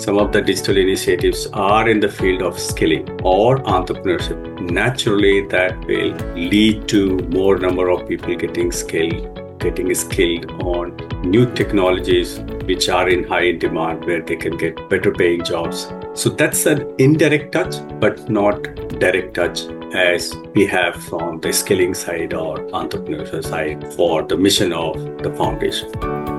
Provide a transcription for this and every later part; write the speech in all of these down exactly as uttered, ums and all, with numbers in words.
some of the digital initiatives are in the field of skilling or entrepreneurship, naturally that will lead to more number of people getting skilled, getting skilled on new technologies which are in high demand where they can get better paying jobs. So that's an indirect touch, but not direct touch as we have from the skilling side or entrepreneurship side for the mission of the foundation.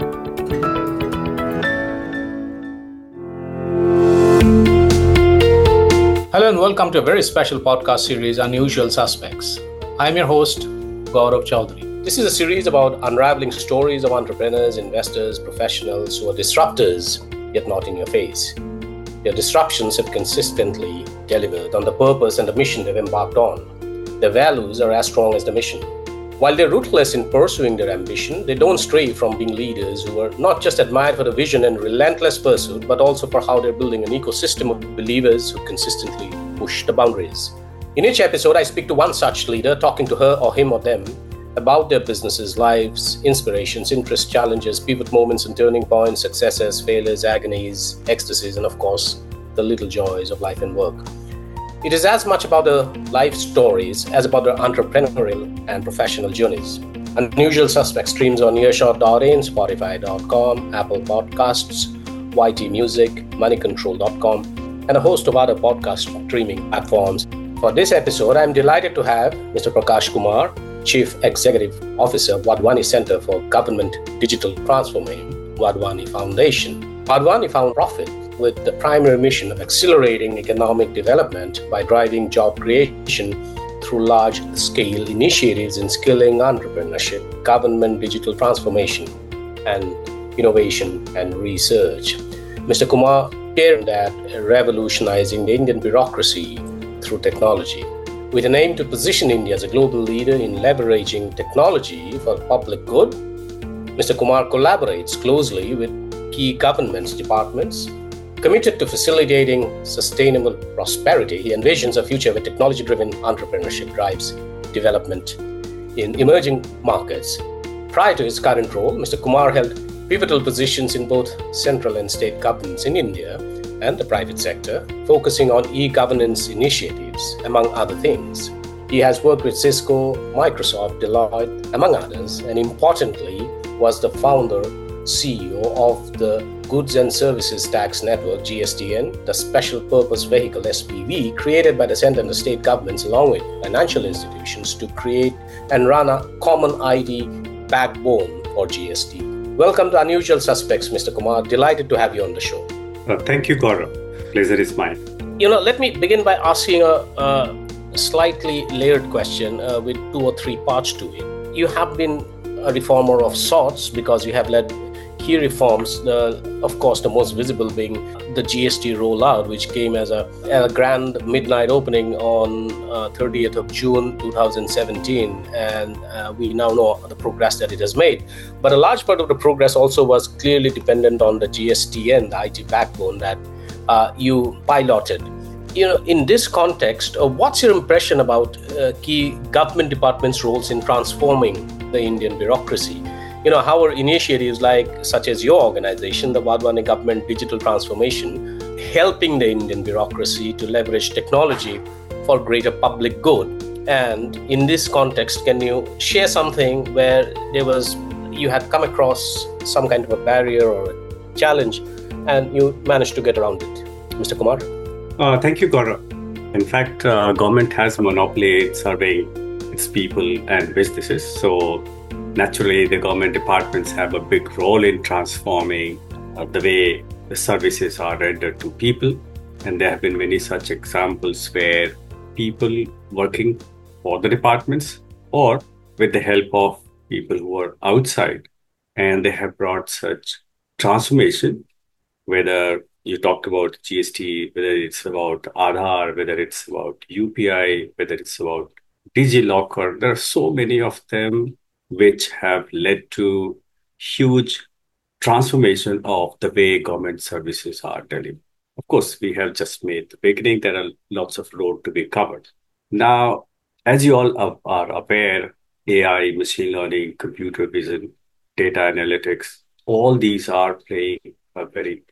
Hello and welcome to a very special podcast series, Unusual Suspects. I'm your host, Gaurav Chaudhary. This is a series about unraveling stories of entrepreneurs, investors, professionals who are disruptors, yet not in your face. Their disruptions have consistently delivered on the purpose and the mission they've embarked on. Their values are as strong as the mission. While they're ruthless in pursuing their ambition, they don't stray from being leaders who are not just admired for the vision and relentless pursuit, but also for how they're building an ecosystem of believers who consistently push the boundaries. In each episode, I speak to one such leader, talking to her or him or them about their businesses, lives, inspirations, interests, challenges, pivot moments and turning points, successes, failures, agonies, ecstasies, and of course, the little joys of life and work. It is as much about their life stories as about their entrepreneurial and professional journeys. Unusual Suspects streams on earshot dot in, spotify dot com, Apple Podcasts, Y T Music, money control dot com, and a host of other podcast streaming platforms. For this episode, I'm delighted to have Mister Prakash Kumar, Chief Executive Officer, Wadhwani Center for Government Digital Transformation, Wadhwani Foundation. Wadhwani found profit with the primary mission of accelerating economic development by driving job creation through large-scale initiatives in skilling, entrepreneurship, government digital transformation, and innovation and research. Mister Kumar shared that revolutionizing the Indian bureaucracy through technology, with an aim to position India as a global leader in leveraging technology for public good. Mister Kumar collaborates closely with key government departments. Committed to facilitating sustainable prosperity, he envisions a future where technology-driven entrepreneurship drives development in emerging markets. Prior to his current role, Mister Kumar held pivotal positions in both central and state governments in India and the private sector, focusing on e-governance initiatives, among other things. He has worked with Cisco, Microsoft, Deloitte, among others, and importantly, was the founder, C E O of the Goods and Services Tax Network, G S T N, the Special Purpose Vehicle, S P V, created by the central and the state governments along with financial institutions to create and run a common I T backbone for G S T. Welcome to Unusual Suspects, Mister Kumar. Delighted to have you on the show. Uh, thank you, Gaurav. Pleasure is mine. You know, let me begin by asking a, a slightly layered question uh, with two or three parts to it. You have been a reformer of sorts because you have led key reforms, the, of course, the most visible being the G S T rollout, which came as a, a grand midnight opening on uh, thirtieth of June twenty seventeen, and uh, we now know the progress that it has made. But a large part of the progress also was clearly dependent on the G S T N, the I T backbone that uh, you piloted. You know, in this context, uh, what's your impression about uh, key government departments' roles in transforming the Indian bureaucracy? You know, how are initiatives like such as your organization, the Wadhwani Government Digital Transformation, helping the Indian bureaucracy to leverage technology for greater public good? And in this context, can you share something where there was you had come across some kind of a barrier or a challenge and you managed to get around it? Mister Kumar? Uh, thank you, Gaurav. In fact, uh, government has monopoly in surveying its people and businesses. So naturally, the government departments have a big role in transforming uh, the way the services are rendered to people. And there have been many such examples where people working for the departments or with the help of people who are outside, and they have brought such transformation, whether you talked about G S T, whether it's about Aadhaar, whether it's about U P I, whether it's about DigiLocker. There are so many of them which have led to huge transformation of the way government services are delivered. Of course, we have just made the beginning. There are lots of road to be covered. Now, as you all are are aware, A I, machine learning, computer vision, data analytics, all these are playing a very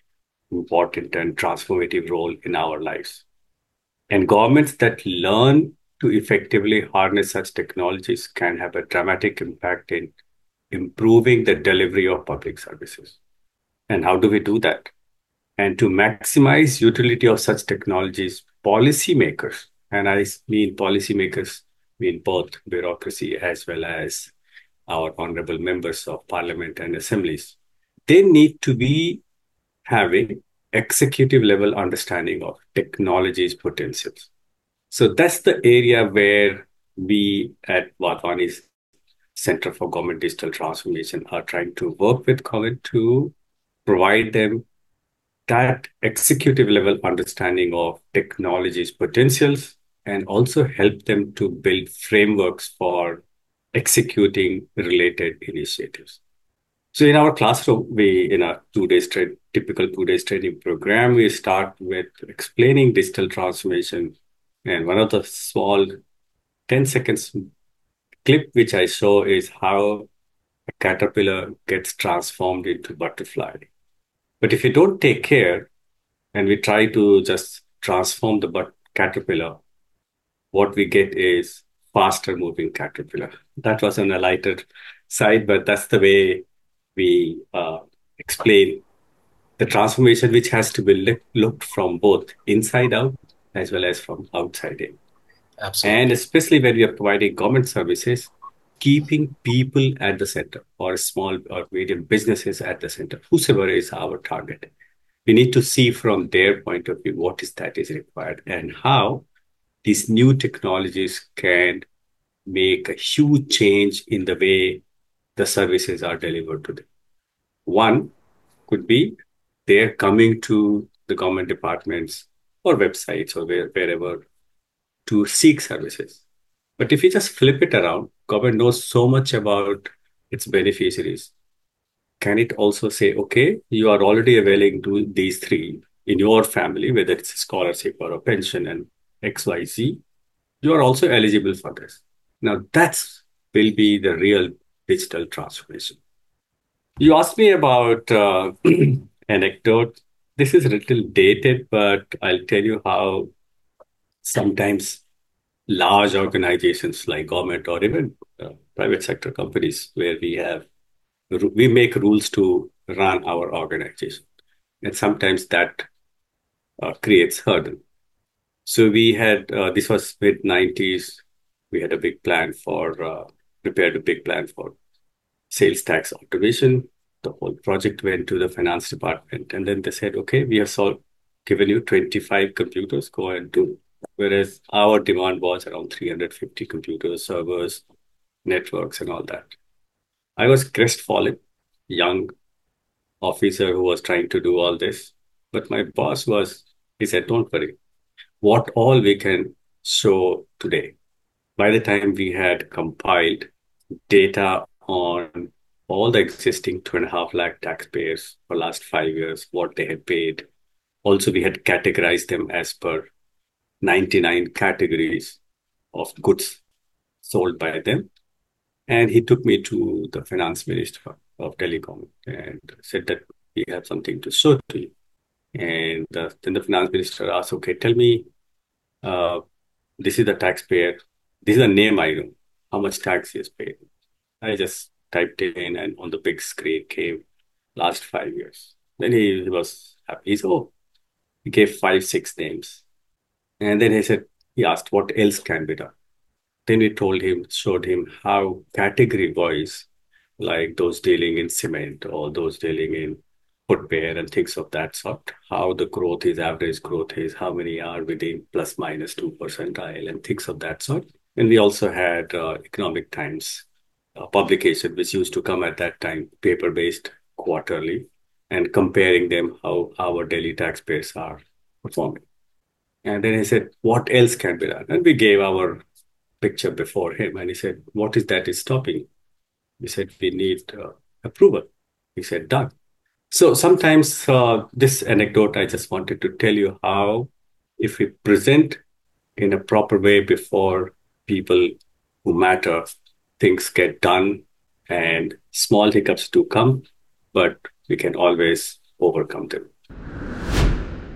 important and transformative role in our lives. And governments that learn to effectively harness such technologies can have a dramatic impact in improving the delivery of public services. And how do we do that? And to maximize utility of such technologies, policymakers, and I mean policymakers mean both bureaucracy as well as our honorable members of parliament and assemblies, they need to be having executive level understanding of technology's potentials. So that's the area where we at Wadhwani's Center for Government Digital Transformation are trying to work with government to provide them that executive level understanding of technology's potentials and also help them to build frameworks for executing related initiatives. So in our classroom, we in a two days tra- typical two days training program, we start with explaining digital transformation. And one of the small ten seconds clip which I show is how a caterpillar gets transformed into butterfly. But if you don't take care and we try to just transform the but- caterpillar, what we get is faster moving caterpillar. That was on a lighter side, but that's the way we uh, explain the transformation, which has to be look, looked from both inside out as well as from outside in. Absolutely. And especially when we are providing government services, keeping people at the center or small or medium businesses at the center, whosoever is our target. We need to see from their point of view what is that is required and how these new technologies can make a huge change in the way the services are delivered to them. One could be they're coming to the government departments or websites or where, wherever to seek services. But if you just flip it around, government knows so much about its beneficiaries. Can it also say, okay, you are already availing to these three in your family, whether it's a scholarship or a pension and X Y Z, you are also eligible for this. Now that's will be the real digital transformation. You asked me about uh, anecdote. This is a little dated, but I'll tell you how sometimes large organizations like government or even uh, private sector companies, where we have we make rules to run our organization, and sometimes that uh, creates hurdle. So we had uh, this was mid nineties. We had a big plan for uh, prepared a big plan for sales tax automation. The whole project went to the finance department, and then they said, "Okay, we have solved, given you twenty-five computers. Go and do." Whereas our demand was around three hundred fifty computers, servers, networks, and all that. I was crestfallen, young officer who was trying to do all this. But my boss was, he said, don't worry, what all we can show today. By the time we had compiled data on all the existing two and a half lakh taxpayers for last five years, what they had paid. Also, we had categorized them as per ninety-nine categories of goods sold by them. And he took me to the finance minister of Telecom and said that we have something to show to you. And uh, then the finance minister asked, okay, tell me, uh, this is the taxpayer. This is the name I know. How much tax he has paid? I just typed it in and on the big screen came last five years. Then he, he was happy. He said, oh, he gave five, six names. And then he said, he asked what else can be done. Then we told him, showed him how category wise, like those dealing in cement or those dealing in footwear and things of that sort, how the growth is, average growth is, how many are within plus minus two percentile and things of that sort. And we also had uh, Economic Times uh, publication, which used to come at that time, paper-based quarterly, and comparing them how our daily taxpayers are performing. And then he said, what else can be done? And we gave our picture before him. And he said, what is that is stopping? We said, we need uh, approval. He said, done. So sometimes uh, this anecdote, I just wanted to tell you how if we present in a proper way before people who matter, things get done and small hiccups do come, but we can always overcome them.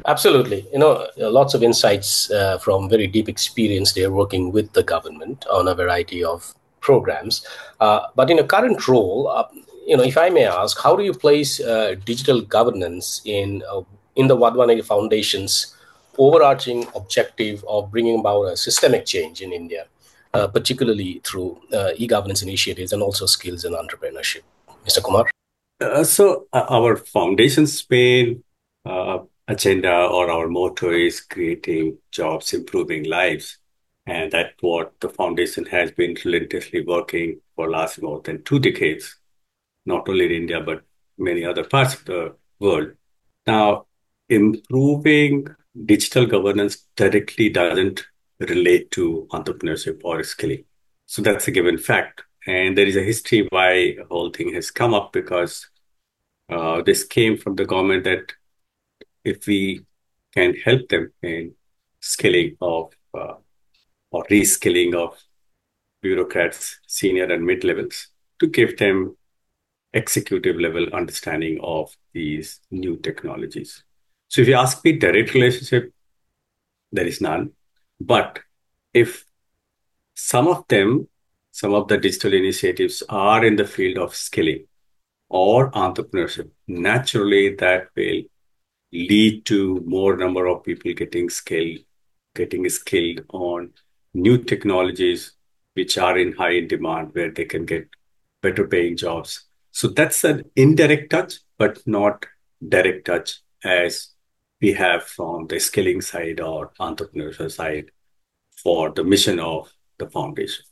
Absolutely. You know, lots of insights uh, from very deep experience there working with the government on a variety of programs. Uh, but in a current role, uh, you know, if I may ask, how do you place uh, digital governance in uh, in the Wadhwani Foundation's overarching objective of bringing about a systemic change in India, uh, particularly through uh, e-governance initiatives and also skills and entrepreneurship? mister Kumar? Uh, so uh, our foundation's main uh, agenda or our motto is creating jobs, improving lives. And that's what the foundation has been relentlessly working for last more than two decades, not only in India, but many other parts of the world. Now, improving digital governance directly doesn't relate to entrepreneurship or skilling. So that's a given fact. And there is a history why the whole thing has come up because uh, this came from the government that if we can help them in skilling of uh, or reskilling of bureaucrats, senior and mid levels, to give them executive level understanding of these new technologies. So if you ask me direct relationship, there is none. But if some of them, some of the digital initiatives are in the field of skilling or entrepreneurship, naturally that will lead to more number of people getting skilled, getting skilled on new technologies which are in high demand where they can get better paying jobs. So that's an indirect touch, but not direct touch as we have from the skilling side or entrepreneurial side for the mission of the foundation.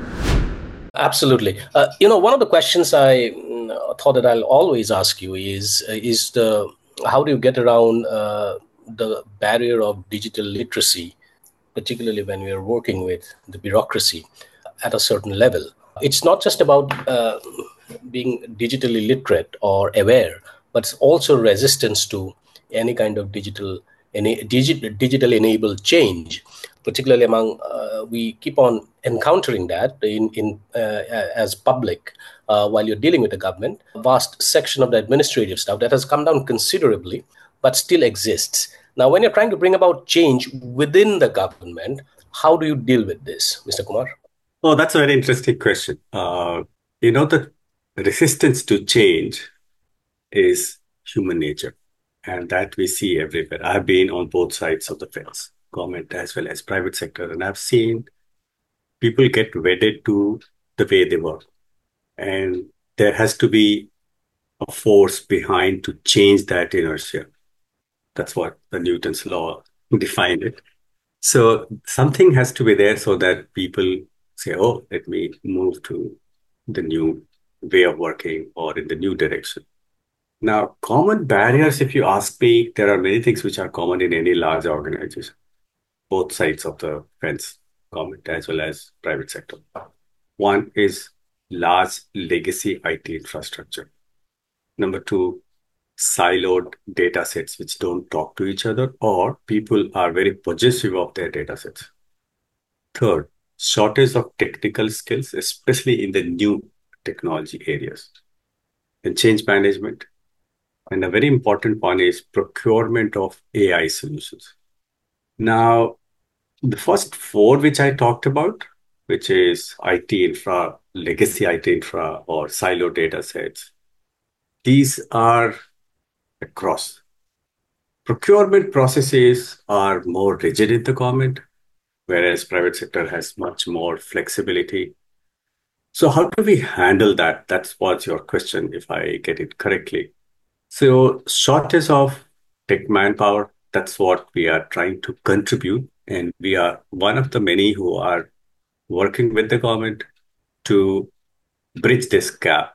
Absolutely. Uh, you know, one of the questions I mm, thought that I'll always ask you is uh, is the how do you get around uh, the barrier of digital literacy, particularly when we are working with the bureaucracy at a certain level? It's not just about uh, being digitally literate or aware, but it's also resistance to any kind of digital any digit, digital enabled change, particularly among uh, we keep on encountering that in in uh, as public uh, while you're dealing with the government. A vast section of the administrative stuff that has come down considerably, but still exists. Now, when you're trying to bring about change within the government, how do you deal with this, mister Kumar? Oh, that's a very interesting question. Uh, you know, the resistance to change is human nature, and that we see everywhere. I've been on both sides of the fence, government as well as private sector, and I've seen people get wedded to the way they work. And there has to be a force behind to change that inertia. That's what the Newton's law defined it. So something has to be there so that people say, oh, let me move to the new way of working or in the new direction. Now, common barriers, if you ask me, there are many things which are common in any large organization, both sides of the fence, government as well as private sector. One is large legacy I T infrastructure. Number two, siloed data sets which don't talk to each other, or people are very possessive of their data sets. Third, shortage of technical skills, especially in the new technology areas. And change management. And a very important one is procurement of A I solutions. Now, the first four which I talked about, which is I T infra, legacy I T infra, or silo data sets, these are across. Procurement processes are more rigid in the government, whereas private sector has much more flexibility. So how do we handle that? That's what's your question, if I get it correctly. So shortage of tech manpower, that's what we are trying to contribute. And we are one of the many who are working with the government to bridge this gap.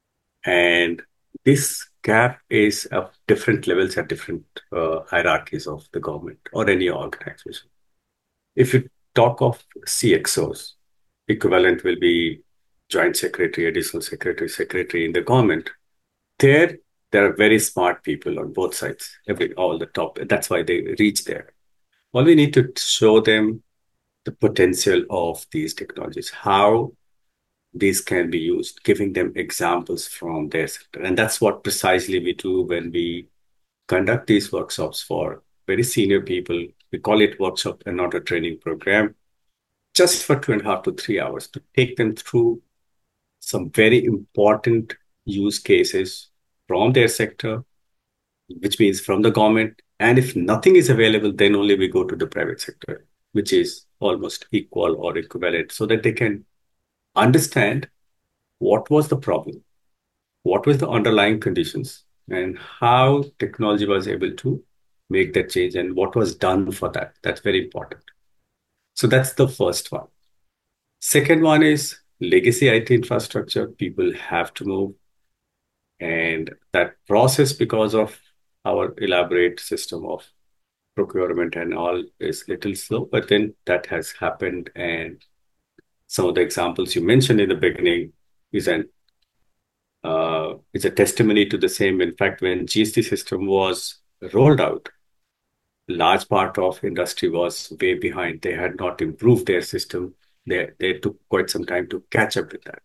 And this gap is of different levels at different uh, hierarchies of the government or any organization. If you talk of C X Os, equivalent will be joint secretary, additional secretary, secretary in the government. There, there are very smart people on both sides, every all the top. That's why they reach there. All we need to show them the potential of these technologies, how these can be used, giving them examples from their sector. And that's what precisely we do when we conduct these workshops for very senior people. We call it workshop and not a training program, just for two and a half to three hours to take them through some very important use cases from their sector, which means from the government. And if nothing is available, then only we go to the private sector, which is almost equal or equivalent, so that they can understand what was the problem, what was the underlying conditions, and how technology was able to make that change and what was done for that. That's very important. So that's the first one. Second one is legacy I T infrastructure. People have to move. And that process, because of our elaborate system of procurement and all, is little slow, but then that has happened. And some of the examples you mentioned in the beginning is an uh, is a testimony to the same. In fact, when G S T system was rolled out, large part of industry was way behind. They had not improved their system. They, they took quite some time to catch up with that.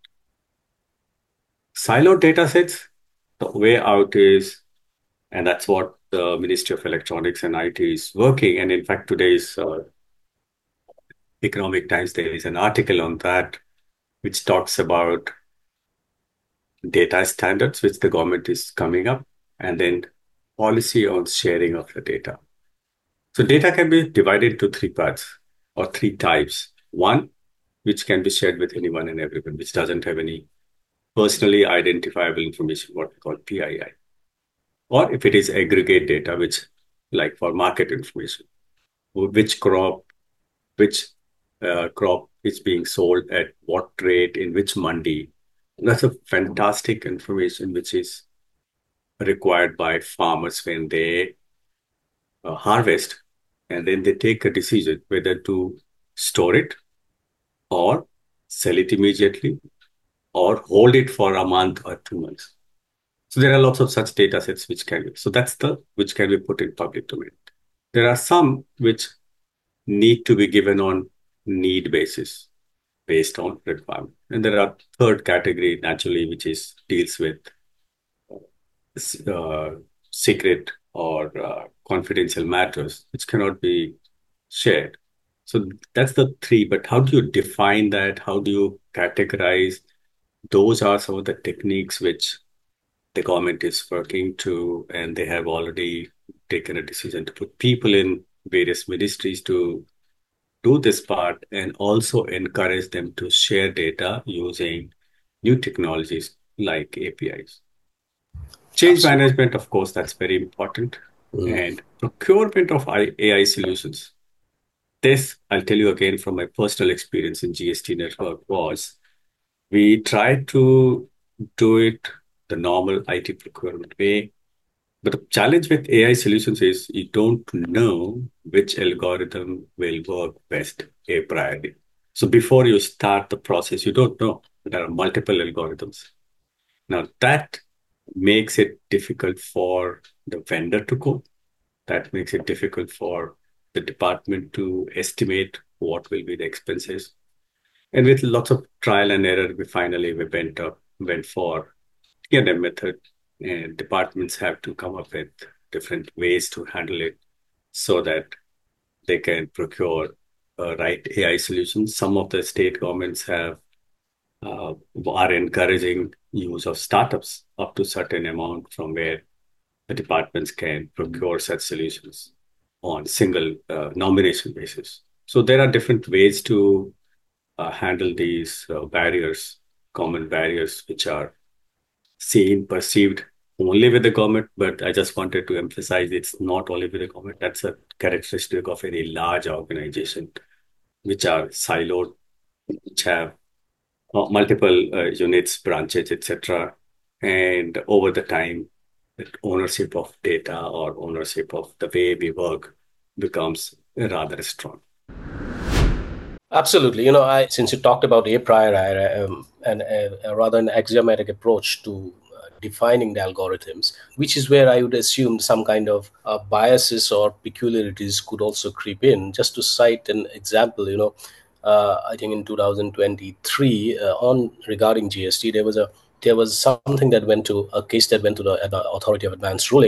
Siloed data sets, the way out is, and that's what the Ministry of Electronics and I T is working. And in fact, today's uh, Economic Times, there is an article on that, which talks about data standards, which the government is coming up, and then policy on sharing of the data. So data can be divided into three parts or three types. One, which can be shared with anyone and everyone, which doesn't have any personally identifiable information, what we call P I I. Or if it is aggregate data, which like for market information, which crop, which uh, crop is being sold at what rate, in which mandi. That's a fantastic information which is required by farmers when they uh, harvest, and then they take a decision whether to store it or sell it immediately or hold it for a month or two months. So there are lots of such data sets which can be, so that's the, which can be put in public domain. There are some which need to be given on need basis based on requirement. And there are third category naturally, which is deals with uh, secret or uh, confidential matters, which cannot be shared. So that's the three, but how do you define that? How do you categorize? Those are some of the techniques which the government is working to, and they have already taken a decision to put people in various ministries to do this part and also encourage them to share data using new technologies like A P Is. Change Absolutely. Management, of course, that's very important. Mm. And procurement of A I solutions. This, I'll tell you again from my personal experience in G S T network, was we tried to do it the normal I T procurement way. But the challenge with A I solutions is you don't know which algorithm will work best a priori. So before you start the process, you don't know. There are multiple algorithms. Now that makes it difficult for the vendor to go. That makes it difficult for the department to estimate what will be the expenses. And with lots of trial and error, we finally we went up, went for T and M method, and departments have to come up with different ways to handle it so that they can procure uh, right A I solutions. Some of the state governments have uh, are encouraging use of startups up to certain amount from where the departments can procure such solutions on single uh, nomination basis. So there are different ways to uh, handle these uh, barriers, common barriers, which are seen, perceived only with the government. But I just wanted to emphasize it's not only with the government. That's a characteristic of any large organization, which are siloed, which have uh, multiple uh, units, branches, et cetera. And over the time, the ownership of data or ownership of the way we work becomes rather strong. Absolutely. You know, I since you talked about a priori um, and a, a rather an axiomatic approach to uh, defining the algorithms, which is where I would assume some kind of uh, biases or peculiarities could also creep in. Just to cite an example, you know, uh, I think in two thousand twenty-three uh, on regarding G S T, there was a there was something that went to a case that went to the, the Authority of Advanced Ruling,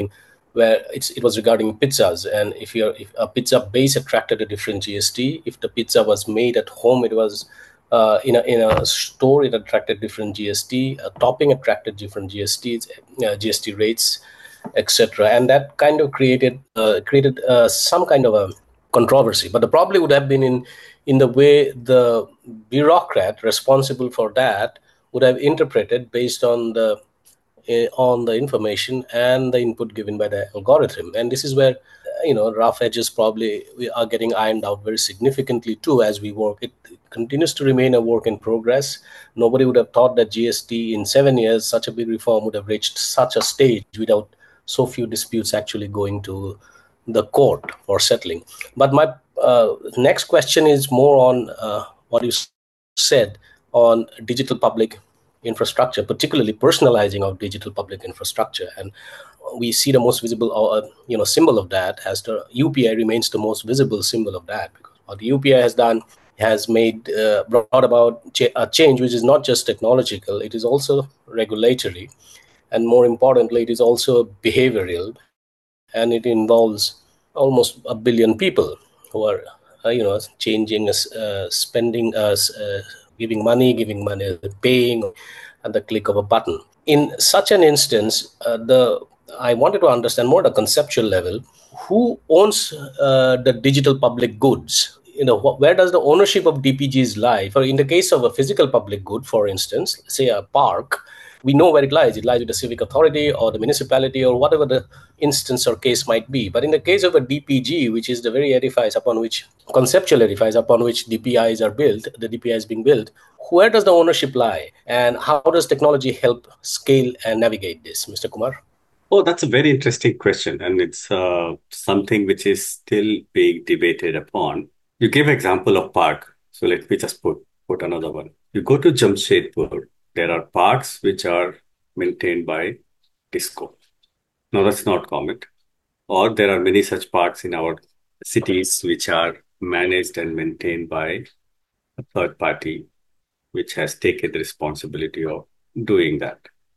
where it's, it was regarding pizzas. And if you're if a pizza base attracted a different G S T, if the pizza was made at home, it was uh, in a in a store, it attracted different G S T. A topping attracted different G S Ts, uh, G S T rates, et cetera. And that kind of created uh, created uh, some kind of a controversy. But the problem would have been in in the way the bureaucrat responsible for that would have interpreted based on the uh, on the information and the input given by the algorithm. And this is where uh, you know rough edges probably we are getting ironed out very significantly too as we work. It continues to remain a work in progress. Nobody would have thought that G S T in seven years, such a big reform, would have reached such a stage without so few disputes actually going to the court for settling. But my uh, next question is more on uh, what you said on digital public infrastructure, particularly personalizing of digital public infrastructure. And we see the most visible uh, you know, symbol of that as the U P I remains the most visible symbol of that. Because what the U P I has done has made, uh, brought about ch- a change which is not just technological, it is also regulatory. And more importantly, it is also behavioral, and it involves almost a billion people who are, uh, you know, changing, uh, spending, uh, uh, giving money, giving money, paying at the click of a button. In such an instance, uh, the I wanted to understand more at a conceptual level, who owns uh, the digital public goods? You know, wh- where does the ownership of D P Gs lie? For in the case of a physical public good, for instance, say a park, we know where it lies. It lies with the civic authority or the municipality or whatever the instance or case might be. But in the case of a D P G, which is the very edifice upon which, conceptual edifice upon which D P Is are built, the D P I is being built, where does the ownership lie? And how does technology help scale and navigate this, Mister Kumar? Oh, that's a very interesting question, and it's uh, something which is still being debated upon. You gave example of park, so let me just put put another one. You go to Jamshedpur, there are parks which are maintained by Disco. No, that's not comment. Or there are many such parks in our cities which are managed and maintained by a third party, which has taken the responsibility of doing that.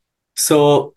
So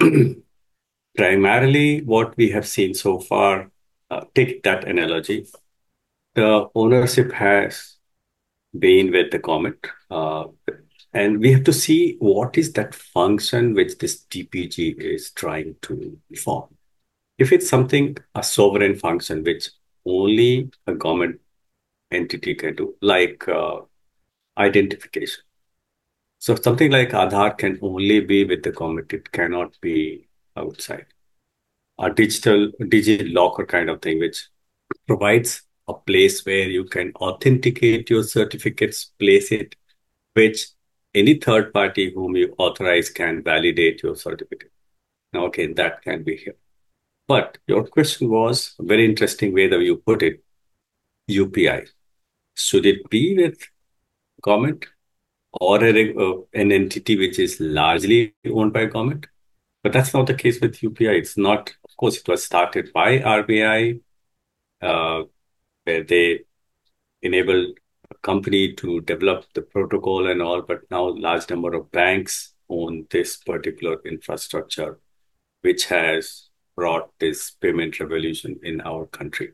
primarily, what we have seen so far, uh, take that analogy, the ownership has been with the government. Uh, and we have to see what is that function which this D P G is trying to perform. If it's something, a sovereign function, which only a government entity can do, like uh, identification. So something like Aadhaar can only be with the government, it cannot be outside. A digital, digital locker kind of thing, which provides a place where you can authenticate your certificates, place it, which any third party whom you authorize can validate your certificate. Now, again, that can be here. But your question was a very interesting way that you put it. U P I. Should it be with government or a, uh, an entity which is largely owned by government? But that's not the case with U P I. It's not, of course, it was started by R B I, uh, where they enabled a company to develop the protocol and all, but now large number of banks own this particular infrastructure, which has brought this payment revolution in our country.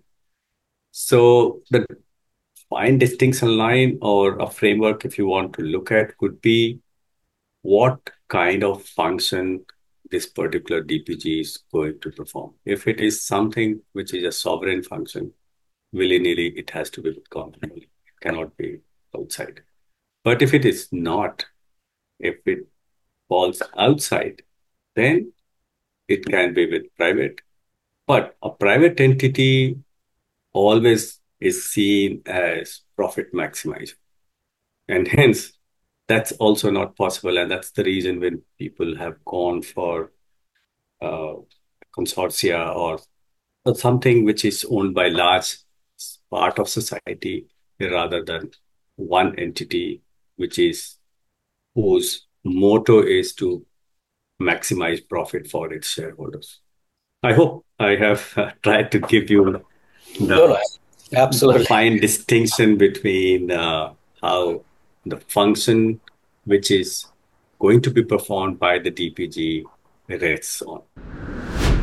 So the fine distinction line or a framework, if you want to look at, could be what kind of function this particular D P G is going to perform. If it is something which is a sovereign function, willy-nilly, it has to be with government only. It cannot be outside. But if it is not, if it falls outside, then it can be with private. But a private entity always is seen as profit maximizing. And hence, that's also not possible. And that's the reason when people have gone for uh, consortia or something which is owned by large part of society rather than one entity, which is whose motto is to maximize profit for its shareholders. I hope I have uh, tried to give you No, no, the absolutely. fine distinction between uh, how the function which is going to be performed by the D P G rests on.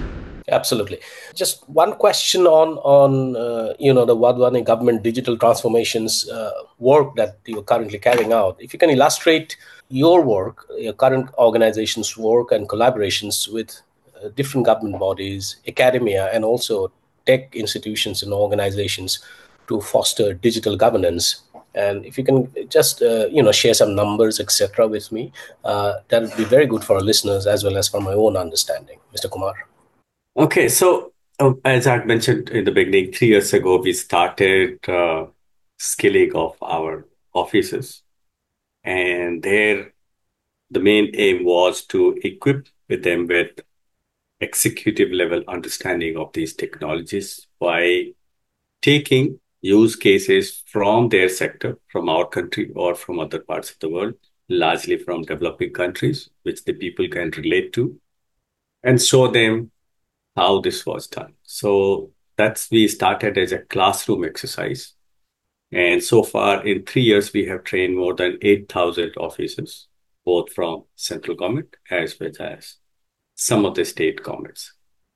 Absolutely. Just one question on on uh, you know the Wadhwani government digital transformations uh, work that you're currently carrying out. If you can illustrate your work, your current organization's work and collaborations with uh, different government bodies, academia, and also tech institutions and organizations to foster digital governance. And if you can just uh, you know share some numbers, et cetera, with me, uh, that would be very good for our listeners as well as for my own understanding, Mister Kumar. Okay, so uh, as I mentioned in the beginning, three years ago, we started uh, skilling of our officers. And there, the main aim was to equip with them with executive level understanding of these technologies by taking use cases from their sector, from our country or from other parts of the world, largely from developing countries, which the people can relate to, and show them how this was done. So that's we started as a classroom exercise. And so far, in three years, we have trained more than eight thousand officers, both from central government as well as some of the state governments.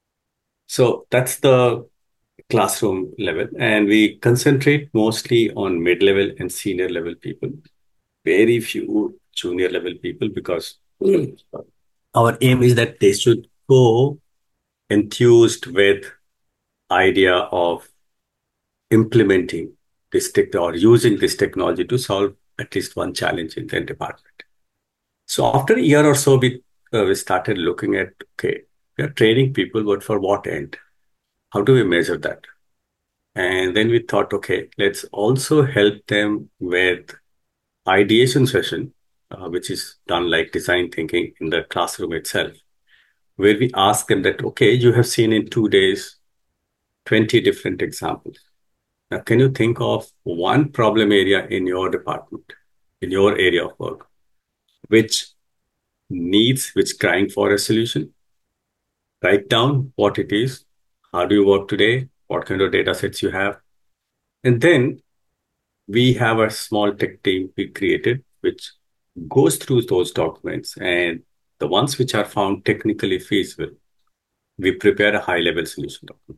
So that's the classroom level. And we concentrate mostly on mid level and senior level people, very few junior level people, because our aim is that they should go enthused with idea of implementing this tech or using this technology to solve at least one challenge in their department. So after a year or so, we uh, we started looking at, okay, we are training people, but for what end? How do we measure that? And then we thought, okay, let's also help them with ideation session, uh, which is done like design thinking in the classroom itself, where we ask them that, okay, you have seen in two days twenty different examples. Now, can you think of one problem area in your department, in your area of work, which needs, which crying for a solution? Write down what it is. How do you work today? What kind of data sets you have? And then we have a small tech team we created, which goes through those documents, and the ones which are found technically feasible, we prepare a high level solution document.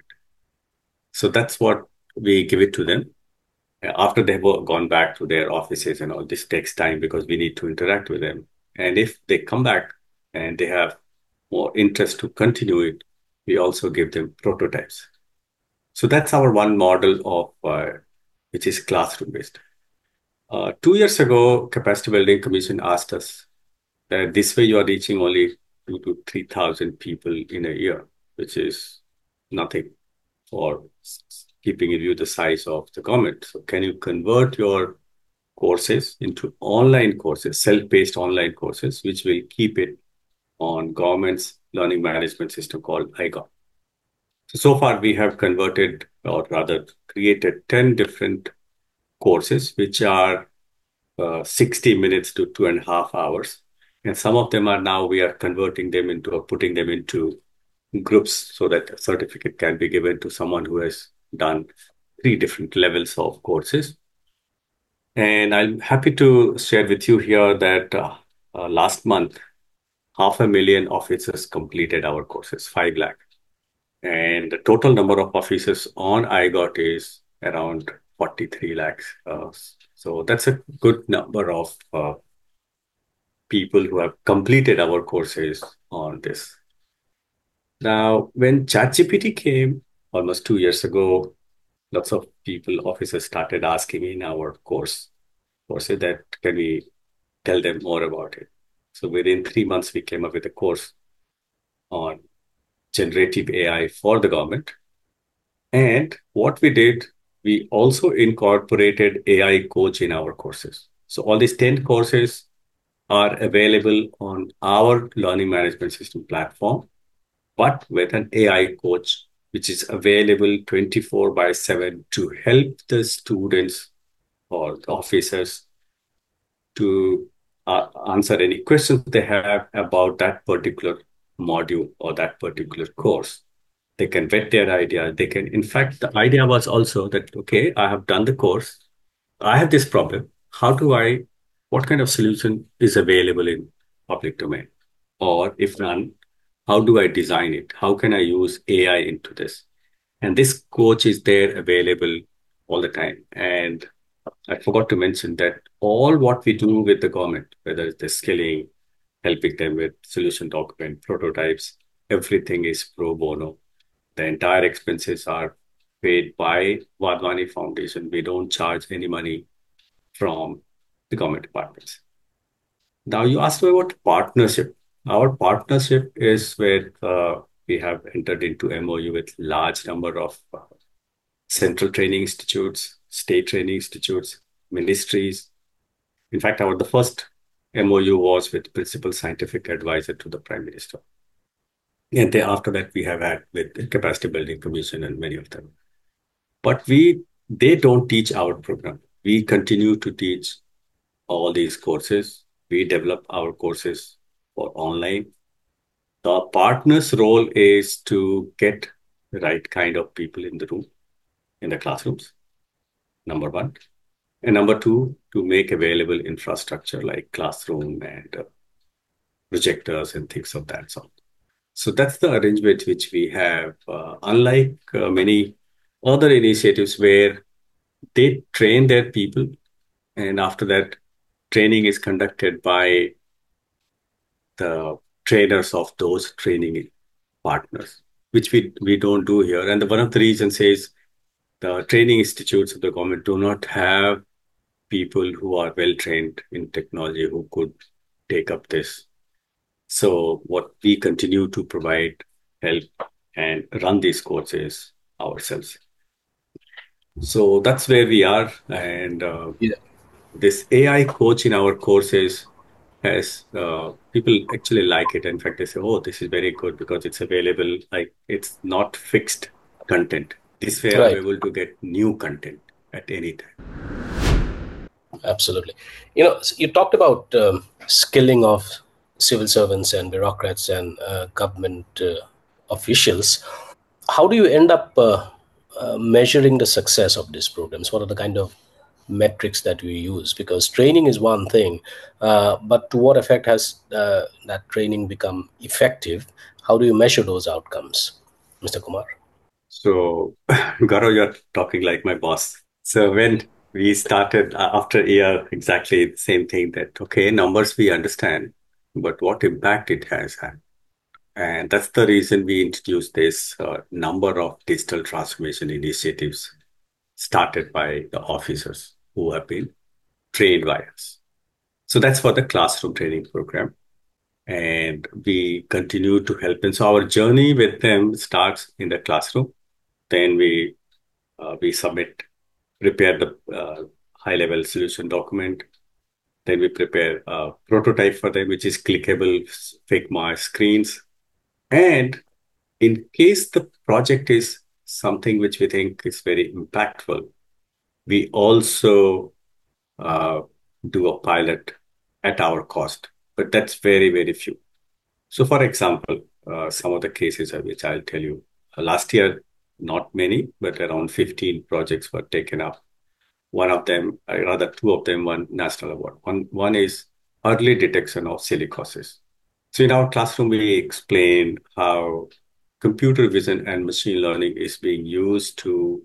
So that's what we give it to them. After they've gone back to their offices and all, this takes time because we need to interact with them. And if they come back and they have more interest to continue it, we also give them prototypes. So that's our one model of uh, which is classroom based. Uh, two years ago, Capacity Building Commission asked us that this way you are reaching only two to three thousand people in a year, which is nothing for keeping in view the size of the government. So can you convert your courses into online courses, self-paced online courses, which will keep it on government's learning management system called I G O T? So, so far we have converted, or rather created ten different courses, which are uh, sixty minutes to two and a half hours. And some of them are now, we are converting them into or putting them into groups so that a certificate can be given to someone who has done three different levels of courses. And I'm happy to share with you here that uh, uh, last month, half a million officers completed our courses, five lakh. And the total number of officers on I G O T is around forty-three lakhs. Uh, so that's a good number of uh, people who have completed our courses on this. Now, when ChatGPT came almost two years ago, lots of people, officers started asking in our course, courses that can we tell them more about it. So within three months, we came up with a course on generative A I for the government. And what we did, we also incorporated A I coach in our courses. So all these ten courses are available on our learning management system platform, but with an A I coach, which is available twenty-four by seven to help the students or the officers to uh, answer any questions they have about that particular module or that particular course. They can vet their idea. They can, in fact, the idea was also that, okay, I have done the course. I have this problem. How do I, what kind of solution is available in public domain? Or if none, How do I design it? How can I use A I into this? And this coach is there available all the time. And I forgot to mention that all what we do with the government, whether it's the skilling, helping them with solution document, prototypes, everything is pro bono. The entire expenses are paid by Vadvani Foundation. We don't charge any money from the government departments. Now you asked me about partnership. Our partnership is where uh, we have entered into M O U with large number of uh, central training institutes, state training institutes, ministries. In fact, our the first M O U was with principal scientific advisor to the Prime Minister. And then after that, we have had with the Capacity Building Commission and many of them. But we they don't teach our program. We continue to teach all these courses. We develop our courses for online. The partner's role is to get the right kind of people in the room, in the classrooms, number one. And number two, to make available infrastructure like classroom and uh, projectors and things of that sort. So that's the arrangement which we have. Uh, unlike uh, many other initiatives where they train their people, and after that, training is conducted by the trainers of those training partners, which we, we don't do here. And the, one of the reasons is the training institutes of the government do not have people who are well trained in technology who could take up this. So what we continue to provide help and run these courses ourselves. So that's where we are. And uh, Yeah. this A I coach in our courses has uh, people actually like it. In fact, they say, "Oh, this is very good because it's available. Like it's not fixed content. This way, I'm Right. able to get new content at any time." Absolutely. You know, you talked about um, skilling of civil servants and bureaucrats and uh, government uh, officials. How do you end up uh, uh, measuring the success of these programs? What are the kind of metrics that you use? Because training is one thing, uh, but to what effect has uh, that training become effective? How do you measure those outcomes, Mister Kumar? So, Gaurav, you're talking like my boss. So when we started uh, after a year, exactly the same thing that, okay, numbers we understand, but what impact it has had. And that's the reason we introduced this uh, number of digital transformation initiatives started by the officers who have been trained by us. So that's for the classroom training program. And we continue to help them. So our journey with them starts in the classroom. Then we uh, we submit, prepare the uh, high-level solution document. Then we prepare a prototype for them, which is clickable Figma screens. And in case the project is something which we think is very impactful, we also uh, do a pilot at our cost, but that's very, very few. So, for example, uh, some of the cases of which I'll tell you, uh, last year, not many, but around fifteen projects were taken up. One of them, uh, rather two of them, won national award. One, one is early detection of silicosis. So in our classroom, we explain how computer vision and machine learning is being used to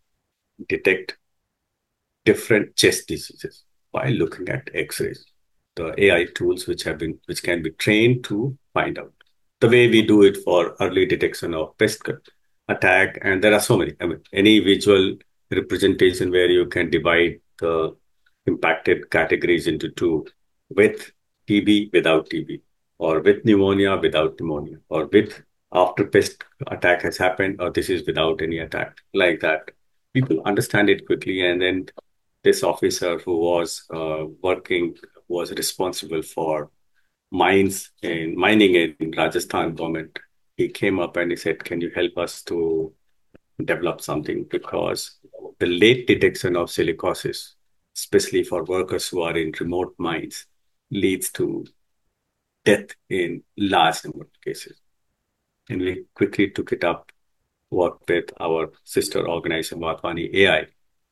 detect different chest diseases by looking at X-rays. The A I tools which have been which can be trained to find out. The way we do it for early detection of pest attack, and there are so many. I mean, any visual representation where you can divide the impacted categories into two, with T B, without T B, or with pneumonia, without pneumonia, or with after pest attack has happened, or this is without any attack, like that. People understand it quickly, and then this officer who was uh, working was responsible for mines in mining in Rajasthan government. He came up and he said, "Can you help us to develop something?" Because the late detection of silicosis, especially for workers who are in remote mines, leads to death in large number of cases. And we quickly took it up, worked with our sister organization, Vadvani A I,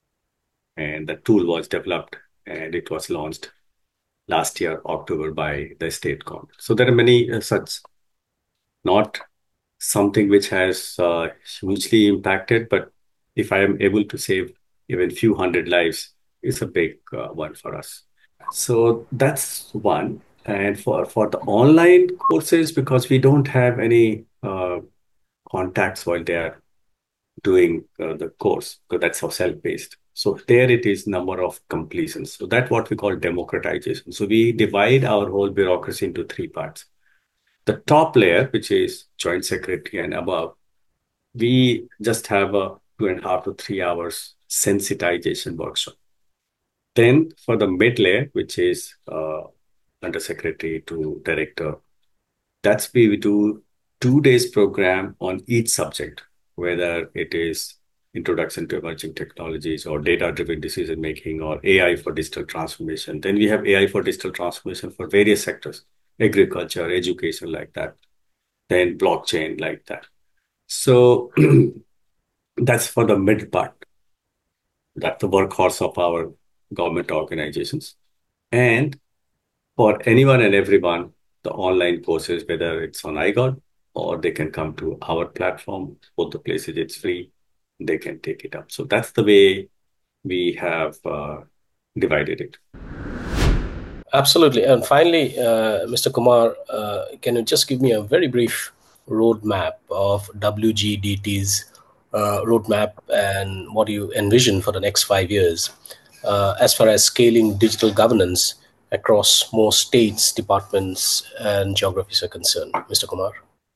and the tool was developed and it was launched last year, October, by the state government. So there are many uh, such not something which has uh, hugely impacted, but if I am able to save even few hundred lives, it's a big uh, one for us. So that's one. And for, for the online courses, because we don't have any uh, contacts while they are doing uh, the course, because that's how self-paced. So there it is number of completions. So that's what we call democratization. So we divide our whole bureaucracy into three parts. The top layer, which is joint secretary and above, we just have a two and a half to three hours sensitization workshop. Then for the mid layer, which is uh, under secretary to director, that's where we do two days program on each subject, whether it is introduction to emerging technologies or data-driven decision making or A I for digital transformation. Then we have A I for digital transformation for various sectors, agriculture, education, like that. Then blockchain, like that. So that's for the mid part. That's the workhorse of our government organizations. And for anyone and everyone, the online courses, whether it's on iGod or they can come to our platform, both the places it's free, they can take it up. So that's the way we have uh, divided it. Absolutely. And finally, uh, Mister Kumar, uh, can you just give me a very brief roadmap of W G D T's uh, roadmap and what do you envision for the next five years uh, as far as scaling digital governance across more states, departments, and geographies are concerned, Mister Kumar?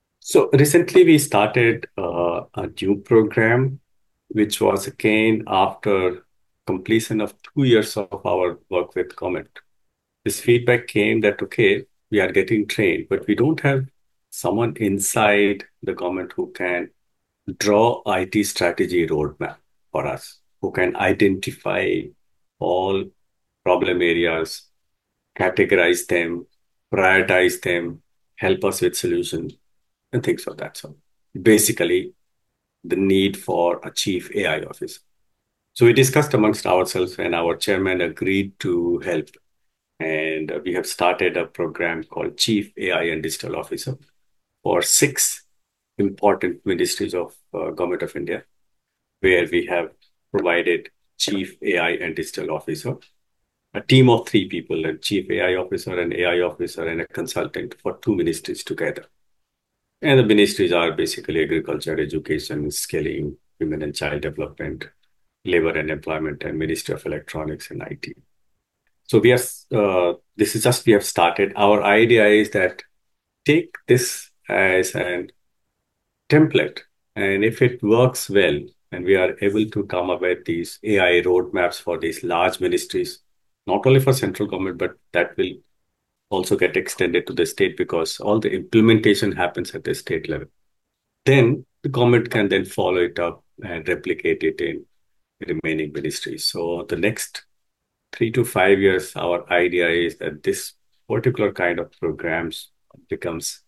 So recently we started uh, a new program, which was again after completion of two years of our work with government. This feedback came that, okay, we are getting trained, but we don't have someone inside the government who can draw I T strategy roadmap for us, who can identify all problem areas, categorize them, prioritize them, help us with solutions, and things of that sort. Basically, the need for a chief A I officer. So we discussed amongst ourselves and our chairman agreed to help. And we have started a program called Chief A I and Digital Officer for six important ministries of uh, Government of India, where we have provided Chief A I and Digital Officer, a team of three people, a Chief A I Officer, an A I Officer, and a consultant for two ministries together. And the ministries are basically agriculture, education, skilling, women and child development, labor and employment, and Ministry of Electronics and I T. So we are, uh, this is just, we have started. Our idea is that take this as a template. And if it works well, and we are able to come up with these A I roadmaps for these large ministries, not only for central government, but that will also get extended to the state because all the implementation happens at the state level. Then the government can then follow it up and replicate it in the remaining ministries. So the next three to five years, our idea is that this particular kind of programs becomes,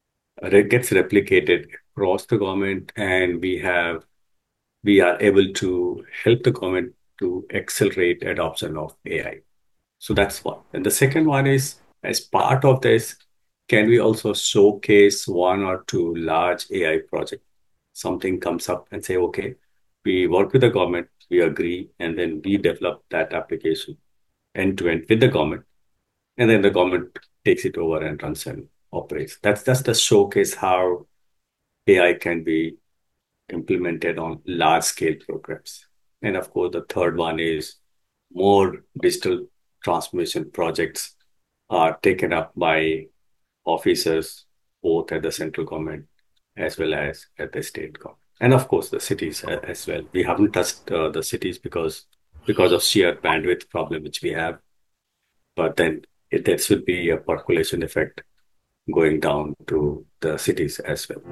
gets replicated across the government, and we have, we are able to help the government to accelerate adoption of A I. So that's one. And the second one is, as part of this, can we also showcase one or two large A I projects? Something comes up and say, okay, we work with the government, we agree, and then we develop that application end to end with the government. And then the government takes it over and runs and operates. That's, that's the showcase how A I can be implemented on large scale programs. And of course, the third one is more digital transformation projects are taken up by officers, both at the central government as well as at the state government. And of course, the cities as well. We haven't touched uh, the cities because, because of sheer bandwidth problem which we have. But then it, there should be a percolation effect going down to the cities as well.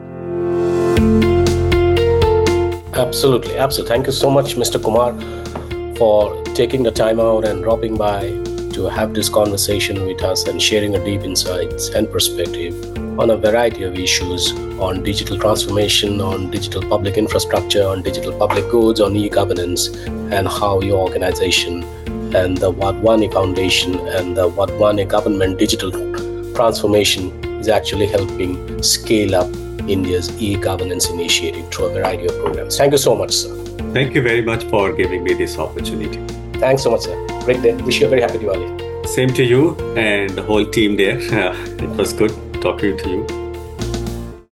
Absolutely. Absolutely. Thank you so much, Mister Kumar, for taking the time out and dropping by to have this conversation with us and sharing a deep insights and perspective on a variety of issues on digital transformation, on digital public infrastructure, on digital public goods, on e-governance, and how your organization and the Wadhwani Foundation and the Wadhwani Government Digital Transformation is actually helping scale up India's e-governance initiative through a variety of programs. Thank you so much, sir. Thank you very much for giving me this opportunity. Thanks so much, sir. Great day. Wish you a very happy Diwali. Same to you and the whole team there. It was good talking to you.